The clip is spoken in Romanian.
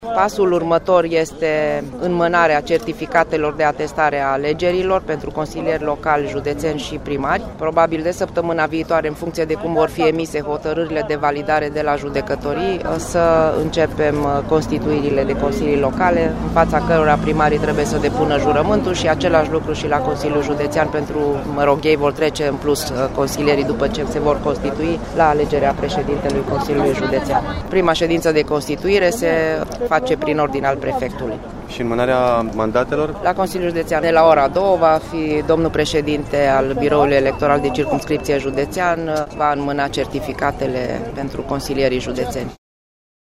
Pasul următor este înmânarea certificatelor de atestare a alegerilor pentru consilieri locali, județeni și primari. Probabil de săptămâna viitoare, în funcție de cum vor fi emise hotărârile de validare de la judecătorii, să începem constituirile de consilii locale, în fața cărora primarii trebuie să depună jurământul și același lucru și la Consiliul Județean ei vor trece în plus consilierii după ce se vor constitui la alegerea președintelui Consiliului Județean. Prima ședință de constituire se face prin ordin al prefectului. Și înmânarea mandatelor? La Consiliul Județean, de la ora 2, va fi domnul președinte al Biroului Electoral de Circumscripție Județean, va înmâna certificatele pentru consilierii județeni.